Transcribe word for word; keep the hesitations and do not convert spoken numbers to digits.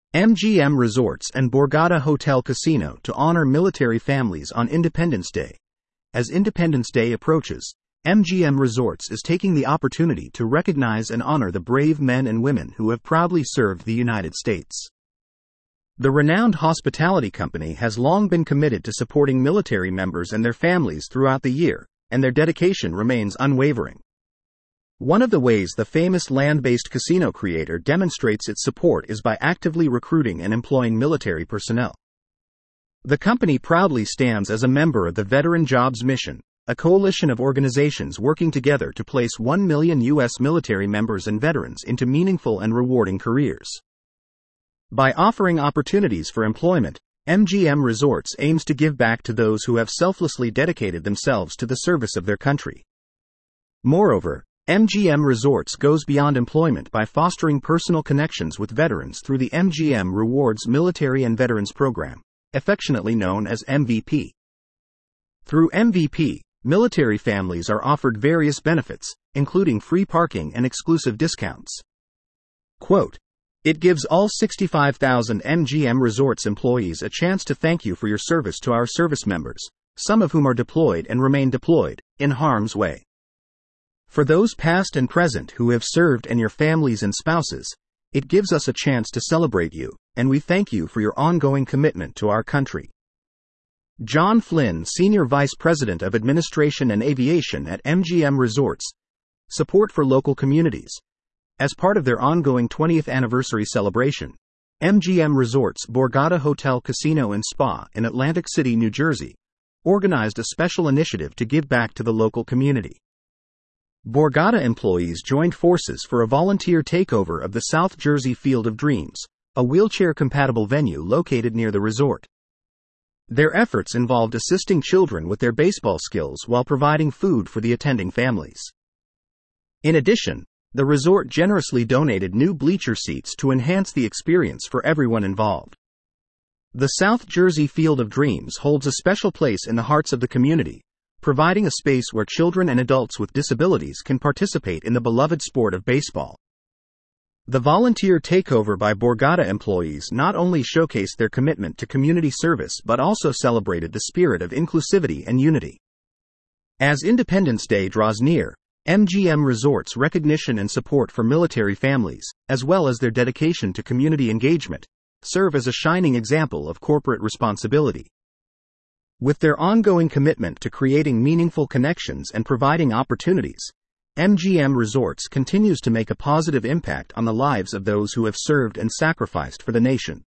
M G M Resorts and Borgata Hotel Casino to honor military families on Independence Day. As Independence Day approaches, M G M Resorts is taking the opportunity to recognize and honor the brave men and women who have proudly served the United States. The renowned hospitality company has long been committed to supporting military members and their families throughout the year, and their dedication remains unwavering. One of the ways the famous land-based casino creator demonstrates its support is by actively recruiting and employing military personnel. The company proudly stands as a member of the Veteran Jobs Mission, a coalition of organizations working together to place one million U S military members and veterans into meaningful and rewarding careers. By offering opportunities for employment, M G M Resorts aims to give back to those who have selflessly dedicated themselves to the service of their country. Moreover, M G M Resorts goes beyond employment by fostering personal connections with veterans through the M G M Rewards Military and Veterans Program, affectionately known as M V P. Through M V P, military families are offered various benefits, including free parking and exclusive discounts. Quote, "It gives all sixty-five thousand M G M Resorts employees a chance to thank you for your service to our service members, some of whom are deployed and remain deployed, in harm's way. For those past and present who have served and your families and spouses, it gives us a chance to celebrate you, and we thank you for your ongoing commitment to our country." John Flynn, Senior Vice President of Administration and Aviation at M G M Resorts. Support for local communities. As part of their ongoing twentieth anniversary celebration, M G M Resorts Borgata Hotel Casino and Spa in Atlantic City, New Jersey, organized a special initiative to give back to the local community. Borgata employees joined forces for a volunteer takeover of the South Jersey Field of Dreams, a wheelchair-compatible venue located near the resort. Their efforts involved assisting children with their baseball skills while providing food for the attending families. In addition, the resort generously donated new bleacher seats to enhance the experience for everyone involved. The South Jersey Field of Dreams holds a special place in the hearts of the community, providing a space where children and adults with disabilities can participate in the beloved sport of baseball. The volunteer takeover by Borgata employees not only showcased their commitment to community service but also celebrated the spirit of inclusivity and unity. As Independence Day draws near, M G M Resorts' recognition and support for military families, as well as their dedication to community engagement, serve as a shining example of corporate responsibility. With their ongoing commitment to creating meaningful connections and providing opportunities, M G M Resorts continues to make a positive impact on the lives of those who have served and sacrificed for the nation.